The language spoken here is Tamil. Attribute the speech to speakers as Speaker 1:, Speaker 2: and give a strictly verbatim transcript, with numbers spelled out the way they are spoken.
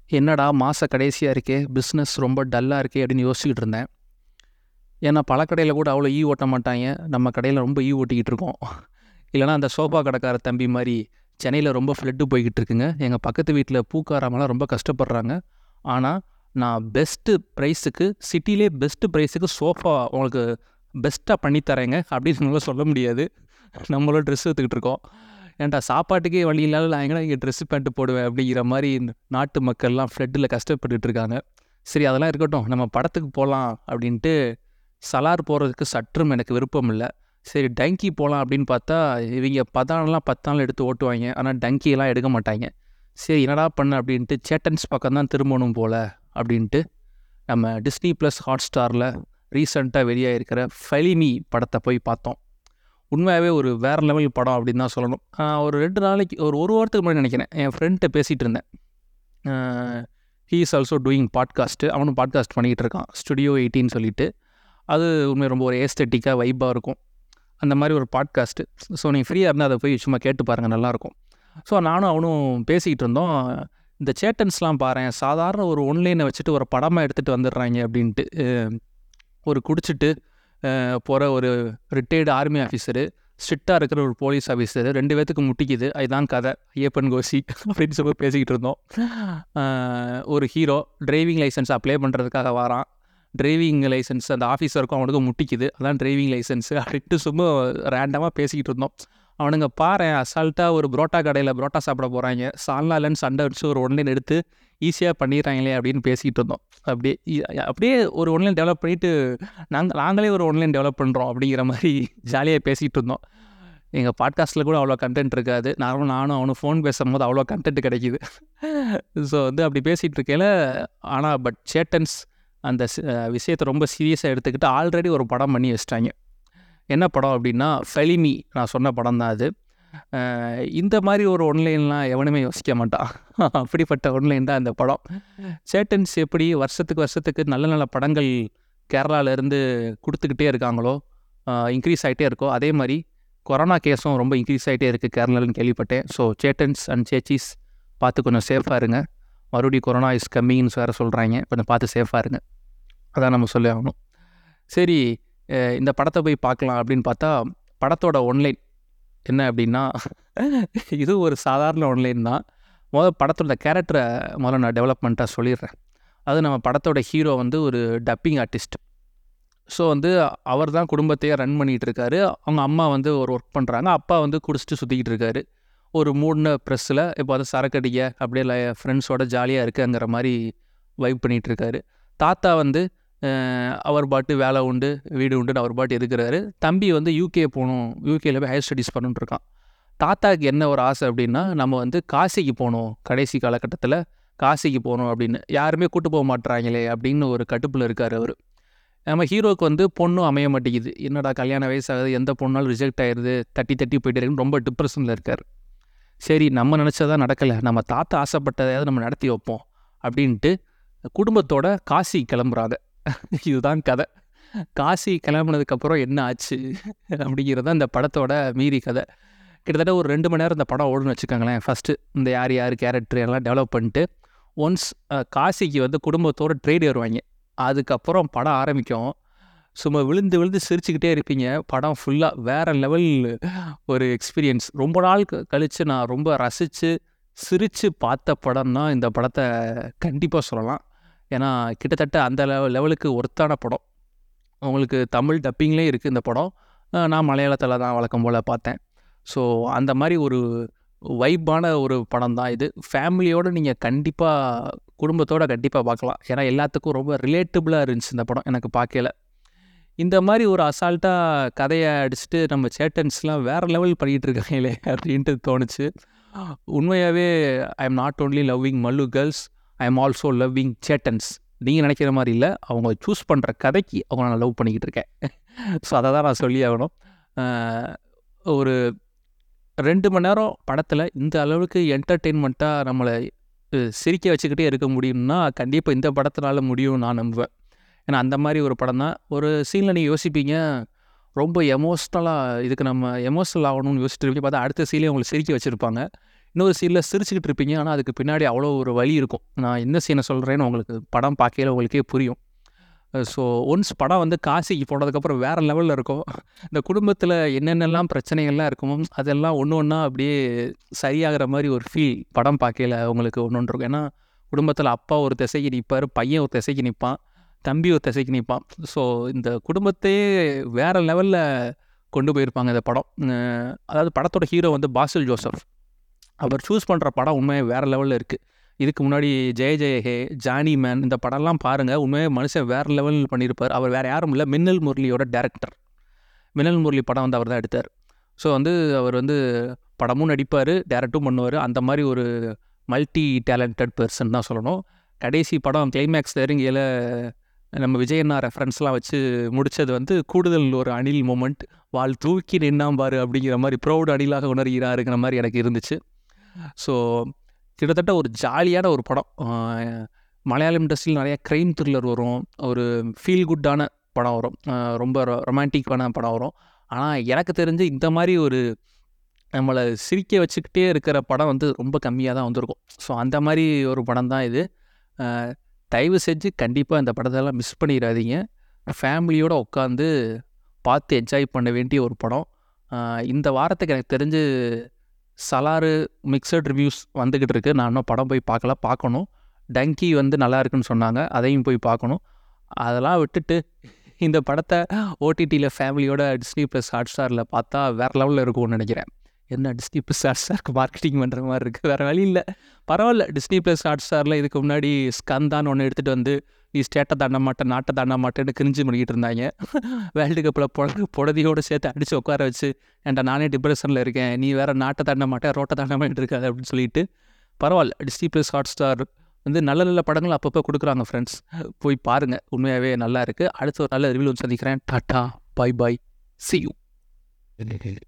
Speaker 1: என்னடா மாத கடைசியாக இருக்கே, பிஸ்னஸ் ரொம்ப டல்லாக இருக்கே அப்படின்னு யோசிச்சுக்கிட்டு இருந்தேன். ஏன்னா பல கடையில் கூட அவ்வளோ ஈ ஓட்ட மாட்டாங்க, நம்ம கடையில் ரொம்ப ஈ ஓட்டிக்கிட்டு இருக்கோம். இல்லைனா அந்த சோஃபா கடைக்கார தம்பி மாதிரி சென்னையில் ரொம்ப ஃப்ளட்டு போய்கிட்டு இருக்குங்க. எங்கள் பக்கத்து வீட்டில் பூக்காரமெல்லாம் ரொம்ப கஷ்டப்படுறாங்க. ஆனால் நான் பெஸ்ட்டு ப்ரைஸுக்கு, சிட்டிலே பெஸ்ட்டு ப்ரைஸுக்கு சோஃபா உங்களுக்கு பெஸ்ட்டாக பண்ணித்தரேங்க அப்படின்னு நம்மளால் சொல்ல முடியாது. நம்மளும் ட்ரெஸ் எடுத்துக்கிட்டு இருக்கோம். ஏன்டா சாப்பாட்டுக்கே வழி இல்லாத நான் எங்கன்னா இங்கே ட்ரெஸ்ஸு பேண்ட்டு போடுவேன் அப்படிங்கிற மாதிரி நாட்டு மக்கள்லாம் ஃப்ளட்டில் கஷ்டப்பட்டுட்டு இருக்காங்க. சரி அதெல்லாம் இருக்கட்டும், நம்ம படத்துக்கு போகலாம் அப்படின்ட்டு சலார் போகிறதுக்கு சற்றும் எனக்கு விருப்பம் இல்லை. சரி டங்கி போகலாம் அப்படின்னு பார்த்தா இவங்க பதானெலாம் பத்து நாள் எடுத்து ஓட்டுவாங்க, ஆனால் டங்கியெல்லாம் எடுக்க மாட்டாங்க. சரி என்னடா பண்ண அப்படின்ட்டு சேட்டன்ஸ் பக்கம் தான் திரும்பணும் போல் அப்படின்ட்டு நம்ம டிஸ்னி ப்ளஸ் ஹாட் ஸ்டாரில் ரீசெண்டாக வெளியாக இருக்கிற ஃபெலிமி படத்தை போய் பார்த்தோம். உண்மையாகவே ஒரு வேறு லெவல் படம் அப்படின்னு தான் சொல்லணும். ஒரு ரெண்டு நாளைக்கு ஒரு ஒரு வாரத்துக்கு முன்னாடி நினைக்கிறேன் என் ஃப்ரெண்ட்டை பேசிகிட்டு இருந்தேன். He is also doing podcast, அவனும் பாட்காஸ்ட் பண்ணிகிட்டு இருக்கான், ஸ்டுடியோ எயிட்டின்னு சொல்லிட்டு. அது உண்மை ரொம்ப ஒரு ஏஸ்தட்டிக்காக வைப்பாக இருக்கும் அந்த மாதிரி ஒரு பாட்காஸ்ட்டு. ஸோ நீங்கள் ஃப்ரீயாக இருந்தால் அதை போய் சும்மா கேட்டு பாருங்கள், நல்லாயிருக்கும். ஸோ நானும் அவனும் பேசிக்கிட்டு இருந்தோம். இந்த சேட்டன்ஸ்லாம் பாருங்கள், சாதாரண ஒரு ஒன்லைனை வச்சுட்டு ஒரு படமாக எடுத்துகிட்டு வந்துடுறாங்க அப்படின்ட்டு. ஒரு குடிச்சிட்டு போகிற ஒரு ரிட்டையர்டு ஆர்மி ஆஃபீஸரு, ஸ்ட்ரிக்டாக இருக்கிற ஒரு போலீஸ் ஆஃபீஸரு, ரெண்டு பேர்த்துக்கு முட்டிக்குது. அதுதான் கதை, ஐயப்பன் கோசி அப்படின்னு சொல்லி பேசிக்கிட்டு இருந்தோம். ஒரு ஹீரோ டிரைவிங் லைசன்ஸ் அப்ளை பண்ணுறதுக்காக வரான். டிரைவிங் லைசன்ஸ் அந்த ஆஃபீஸருக்கும் அவனுக்கும் முட்டிக்குது, அதான் டிரைவிங் லைசன்ஸு அப்படின்ட்டு சும்மா ரேண்டமாக பேசிக்கிட்டு இருந்தோம். அவனுங்க பாரு அசால்ட்டாக ஒரு புரோட்டா கடையில் புரோட்டா சாப்பிட போகிறாங்க, சால்னா இல்லைன்னு சண்டை வச்சு ஒரு ஒன்லைன் எடுத்து ஈஸியாக பண்ணிடுறாங்களே அப்படின்னு பேசிக்கிட்டு இருந்தோம். அப்படியே அப்படியே ஒரு ஒன்லைன் டெவலப் பண்ணிவிட்டு நாங்கள் நாங்களே ஒரு ஒன்லைன் டெவலப் பண்ணுறோம் அப்படிங்கிற மாதிரி ஜாலியாக பேசிகிட்டு இருந்தோம். எங்கள் பாட்காஸ்ட்டில் கூட அவ்வளோ கண்டென்ட் இருக்காது, நானும் நானும் அவனும் ஃபோன் பேசும்போது அவ்வளோ கண்டென்ட் கிடைக்கிது. ஸோ வந்து அப்படி பேசிகிட்டு இருக்கையில், ஆனால் பட் சேட்டன்ஸ் அந்த விஷயத்தை ரொம்ப சீரியஸாக எடுத்துக்கிட்டு ஆல்ரெடி ஒரு படம் பண்ணி வச்சிட்டாங்க. என்ன படம் அப்படின்னா ஃபெலிமி, நான் சொன்ன படம் தான் அது. இந்த மாதிரி ஒரு ஒன்லைன்லாம் எவனுமே யோசிக்க மாட்டான், அப்படிப்பட்ட ஒன்லைன் தான் இந்த படம். சேட்டன்ஸ் எப்படி வருஷத்துக்கு வருஷத்துக்கு நல்ல நல்ல படங்கள் கேரளாவிலேருந்து கொடுத்துக்கிட்டே இருக்காங்களோ, இன்க்ரீஸ் ஆகிட்டே இருக்கோ, அதே மாதிரி கொரோனா கேஸும் ரொம்ப இன்க்ரீஸ் ஆகிட்டே இருக்குது கேரளான்னு கேள்விப்பட்டேன். ஸோ சேட்டன்ஸ் அண்ட் சேச்சீஸ் பார்த்து கொஞ்சம் சேஃபாக இருங்க. மறுபடியும் கொரோனா இஸ் கம்மிங்னு வேறு சொல்கிறாங்க, கொஞ்சம் பார்த்து சேஃபாக இருங்க, அதான் நம்ம சொல்லி ஆகணும். சரி இந்த படத்தை போய் பார்க்கலாம் அப்படின்னு பார்த்தா, படத்தோட ஒன்லைன் என்ன அப்படின்னா, இது ஒரு சாதாரண ஒன்லைன் தான். முதல் படத்தோட கேரக்டரை முதல்ல நான் டெவலப்மெண்ட்டாக சொல்லிடுறேன். அது நம்ம படத்தோட ஹீரோ வந்து ஒரு டப்பிங் ஆர்டிஸ்ட். ஸோ வந்து அவர் தான் குடும்பத்தையே ரன் பண்ணிகிட்டு இருக்காரு. அவங்க அம்மா வந்து ஒரு ஒர்க் பண்ணுறாங்க, அப்பா வந்து குடிச்சிட்டு சுற்றிக்கிட்டு இருக்காரு. ஒரு மூடின ப்ரெஸ்ஸில் இப்போ வந்து சரக்கடிக்க அப்படியே ஃப்ரெண்ட்ஸோட ஜாலியாக இருக்குங்கிற மாதிரி வைப் பண்ணிகிட்டு இருக்காரு. தாத்தா வந்து அவர் பாட்டு வேலை உண்டு வீடு உண்டுன்னு அவர் பாட்டு இருக்கிறாரு. தம்பி வந்து யூகே போகணும், யூகேயில் போய் ஹையர் ஸ்டடீஸ் பண்ணணுன்ட்டு இருக்கான். தாத்தாவுக்கு என்ன ஒரு ஆசை அப்படின்னா, நம்ம வந்து காசிக்கு போகணும், கடைசி காலகட்டத்தில் காசிக்கு போகணும் அப்படின்னு. யாருமே கூட்டு போக மாட்டுறாங்களே அப்படின்னு ஒரு கட்டுப்பில் இருக்கார் அவர். நம்ம ஹீரோவுக்கு வந்து பொண்ணும் அமைய மாட்டேங்குது. என்னடா கல்யாண வயசாகுது, எந்த பொண்ணாலும் ரிஜெக்ட் ஆயிடுது, தட்டி தட்டி போயிட்டு இருக்குன்னு ரொம்ப டிப்ரெஷனில் இருக்கார். சரி நம்ம நினச்சதான் நடக்கலை, நம்ம தாத்தா ஆசைப்பட்டதையாவது நம்ம நடத்தி வைப்போம் அப்படின்ட்டு குடும்பத்தோட காசி கிளம்புறாங்க. இதுதான் கதை. காசி கிளம்புனதுக்கப்புறம் என்ன ஆச்சு அப்படிங்கிறது தான் இந்த படத்தோட மீதி கதை. கிட்டத்தட்ட ஒரு ரெண்டு மணி நேரம் இந்த படம் ஓடுன்னு வச்சுக்கோங்களேன். ஃபஸ்ட்டு இந்த யார் யார் கேரக்டர் எல்லாம் டெவலப் பண்ணிட்டு ஒன்ஸ் காசிக்கு வந்து குடும்பத்தோட ட்ரெயின் ஏறுவாங்க. அதுக்கப்புறம் படம் ஆரம்பிக்கும். சும்மா விழுந்து விழுந்து சிரிச்சுக்கிட்டே இருப்பீங்க. படம் ஃபுல்லாக வேறு லெவல் ஒரு எக்ஸ்பீரியன்ஸ். ரொம்ப நாள் கழித்து நான் ரொம்ப ரசித்து சிரித்து பார்த்த படம் தான் இந்த படத்தை கண்டிப்பாக சொல்லலாம். ஏன்னா கிட்டத்தட்ட அந்த லெவல் லெவலுக்கு ஒர்த்தான படம். உங்களுக்கு தமிழ் டப்பிங்லேயே இருக்குது இந்த படம், நான் மலையாளத்தில் தான் வழக்கம் போல் பார்த்தேன். ஸோ அந்த மாதிரி ஒரு வைப்பான ஒரு படம் தான் இது. ஃபேமிலியோடு நீங்கள் கண்டிப்பாக குடும்பத்தோடு கண்டிப்பாக பார்க்கலாம். ஏன்னா எல்லாத்துக்கும் ரொம்ப ரிலேட்டபுளாக இருந்துச்சு இந்த படம் எனக்கு பார்க்கல. இந்த மாதிரி ஒரு அசால்ட்டாக கதையை அடிச்சுட்டு நம்ம சேட்டன்ஸ்லாம் வேறு லெவல் பண்ணிகிட்டு இருக்காங்களே அப்படின்ட்டு தோணுச்சு. உண்மையாகவே I am not only loving Mallu girls, I am also loving chettans. நீங்கள் நினைக்கிற மாதிரி இல்லை, அவங்க சூஸ் பண்ணுற கதைக்கு அவங்க நான் லவ் பண்ணிக்கிட்டு இருக்கேன். ஸோ அதை தான் நான் சொல்லி ஆகணும். ஒரு ரெண்டு மணி நேரம் படத்தில் இந்த அளவுக்கு என்டர்டெயின்மெண்ட்டாக நம்மளை சிரிக்க வச்சுக்கிட்டே இருக்க முடியும்னா கண்டிப்பாக இந்த படத்தினால முடியும் நான் நம்புவேன். ஏன்னா அந்த மாதிரி ஒரு படம் தான். ஒரு சீனில் நீங்கள் யோசிப்பீங்க, ரொம்ப எமோஷ்னலாக இதுக்கு நம்ம எமோஷ்னல் ஆகணும்னு யோசிச்சுட்டு இருப்பீங்க, பார்த்தா அடுத்த சீன்லேயே உங்களை சிரிக்க வச்சுருப்பாங்க. இன்னொரு சீனில் சிரிச்சுக்கிட்டு இருப்பீங்க, ஆனால் அதுக்கு பின்னாடி அவ்வளோ ஒரு வலி இருக்கும். நான் என்ன சீனை சொல்கிறேன்னு உங்களுக்கு படம் பார்க்கையில உங்களுக்கே புரியும். ஸோ ஒன்ஸ் படம் வந்து காசிக்கு போனதுக்கப்புறம் வேறு லெவலில் இருக்கும். இந்த குடும்பத்தில் என்னென்னலாம் பிரச்சனைகள்லாம் இருக்குமோ அதெல்லாம் ஒன்று ஒன்றா அப்படியே சரியாகிற மாதிரி ஒரு ஃபீல் படம் பார்க்கையில உங்களுக்கு ஒன்று ஒன்று இருக்கும். ஏன்னா குடும்பத்தில் அப்பா ஒரு திசைக்கு நிற்பார், பையன் ஒரு திசைக்கு நிற்பான், தம்பி ஒரு திசைக்கு நிற்பான். ஸோ இந்த குடும்பத்தையே வேறு லெவலில் கொண்டு போயிருப்பாங்க இந்த படம். அஹ் அதாவது படத்தோட ஹீரோ வந்து பாசில் ஜோசப். அவர் சூஸ் பண்ணுற படம் உண்மையாக வேறு லெவலில் இருக்குது. இதுக்கு முன்னாடி ஜெய ஜெய ஹே, ஜானி மேன் இந்த படம்லாம் பாருங்கள், உண்மையாக மனுஷன் வேறு லெவலில் பண்ணியிருப்பார். அவர் வேறு யாரும் இல்லை, மின்னல் முரளியோட டேரக்டர். மின்னல் முரளி படம் வந்து அவர் தான் எடுத்தார். ஸோ வந்து அவர் வந்து படமும் நடிப்பார், டேரக்டும் பண்ணுவார். அந்த மாதிரி ஒரு மல்டி டேலண்டட் பர்சன் தான் சொல்லணும். கடைசி படம் கிளைமேக்ஸ் நெருங்கியில் நம்ம விஜயண்ணா ரெஃபரன்ஸ்லாம் வச்சு முடித்தது வந்து கூடுதல் ஒரு அணில் மூமெண்ட். வால் தூக்கி நின்னாம்பாரு அப்படிங்கிற மாதிரி ப்ரௌட் அணிலாக உணர்கிறாருங்கிற மாதிரி எனக்கு இருந்துச்சு. ஸோ கிட்டத்தட்ட ஒரு ஜாலியான ஒரு படம். அஹ் மலையாளம் இண்டஸ்ட்ரியில் நிறைய க்ரைம் த்ரில்லர் வரும், ஒரு ஃபீல் குட்டான படம் வரும், அஹ் ரொம்ப ரொமான்டிக்கான படம் வரும். ஆனால் எனக்கு தெரிஞ்சு இந்த மாதிரி ஒரு நம்மளை சிரிக்க வச்சுக்கிட்டே இருக்கிற படம் வந்து ரொம்ப கம்மியாக தான் வந்திருக்கும். ஸோ அந்த மாதிரி ஒரு படம் தான் இது. அஹ் தயவு செஞ்சு கண்டிப்பாக இந்த படத்தெல்லாம் மிஸ் பண்ணிடாதீங்க. ஃபேமிலியோடு உட்காந்து பார்த்து என்ஜாய் பண்ண வேண்டிய ஒரு படம். அஹ் இந்த வாரத்துக்கு எனக்கு தெரிஞ்சு சலாறு மிக்சட் ரிவ்யூஸ் வந்துக்கிட்டு இருக்குது. நான் இன்னும் படம் போய் பார்க்கல, பார்க்கணும். டங்கி வந்து நல்லா இருக்குன்னு சொன்னாங்க, அதையும் போய் பார்க்கணும். அதெல்லாம் விட்டுட்டு இந்த படத்தை ஓடிடியில் ஃபேமிலியோட டிஸ்னி ப்ளஸ் ஹாட் ஸ்டாரில் பார்த்தா வேறு லெவலில் இருக்கும்னு நினைக்கிறேன். என்ன டிஸ்னி ப்ளஸ் ஹாட் ஸ்டாருக்கு மார்க்கெட்டிங் பண்ணுற மாதிரி இருக்குது, வேறு வழி இல்லை. பரவாயில்ல, டிஸ்னி ப்ளஸ் ஹாட் ஸ்டாரில் இதுக்கு முன்னாடி ஸ்கந்தான்னு ஒன்று எடுத்துகிட்டு வந்து நீ ஸ்டேட்டை தாண்ட மாட்டேன், நாட்டை தாண்ட மாட்டேன்னு கிரிஞ்சு பண்ணிக்கிட்டு இருந்தாங்க. வேர்ல்டு கப்பில் பொட புடதியோடு சேர்த்து அடித்து உட்கார வச்சு, ஏன்டா நானே டிப்ரெஷனில் இருக்கேன், நீ வேறு நாட்டை தாண்ட மாட்டேன், ரோட்டை தாண்ட மாட்டேன் இருக்காது அப்படின்னு சொல்லிட்டு. பரவாயில்ல, டிஸ்னி ப்ளஸ் ஹாட் ஸ்டார் வந்து நல்ல நல்ல படங்கள் அப்பப்போ கொடுக்குறாங்க ஃப்ரெண்ட்ஸ், போய் பாருங்கள், உண்மையாகவே நல்லா இருக்குது. அடுத்த ஒரு நல்ல ரிவ்யூ சந்திக்கிறேன். Tata, bye bye, see you.